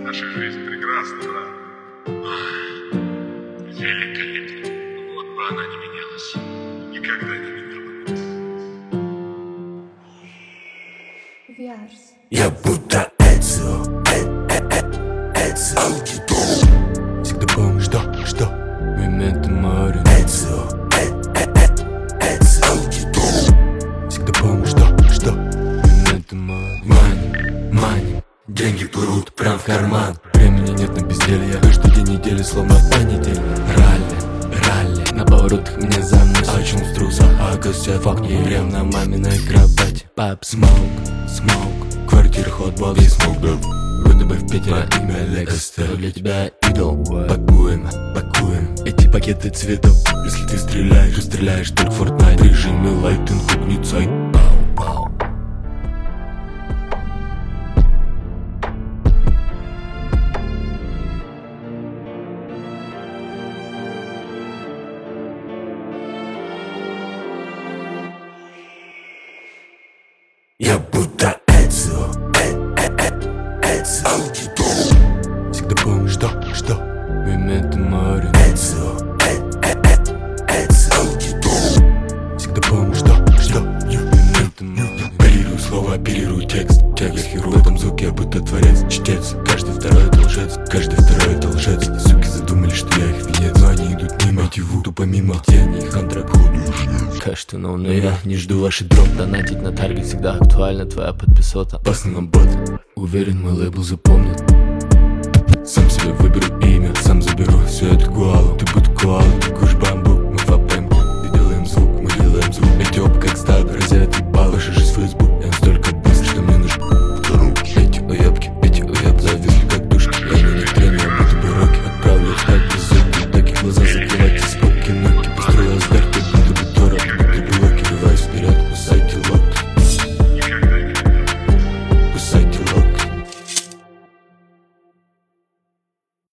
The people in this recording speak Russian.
Наша жизнь прекрасна, брат. Великолепно. Вот бы она не менялась. Никогда не менялась. Виарс. Я будто Эцио, Эцио. Всегда помню, что момент море. Эцио, Эцио. Всегда помню, что момент море. Мани, деньги плывут прям в карман. Времени нет на безделье, каждый день недели словно понедельник. Ралли, на поворотах меня заносит. А чем струса, а костя факт. Не время на маминой кровати. Пап, смоук, квартира, хот, боги, смоук, да. Вроде бы в Питере имя Легостер. Для тебя идол, пакуем эти пакеты цветов. Если ты стреляешь, то стреляешь только в Fortnite. В режиме лайт, инкогницай. Пау. Я будто Эцио, Эцио. Всегда помню, что момент море. Эцио, Эцио. Всегда помню, что момент море. Оперирую слова, оперирую текст. Я херу в этом звуке, я будто творец, чтец. Каждый второй это лжец. Суки задумали, что я их венец. Но они идут мимо, мотиву тупо мимо. Где они их антрак ходят. Кажется, но я не жду ваши дроп. Донатить на таргет всегда актуальна твоя подписота. Опасный нам бот, уверен, мой лейбл запомнит. Сам себе выберу имя, сам заберу все это гуалу. Ты будь коалу, ты куш бамбук.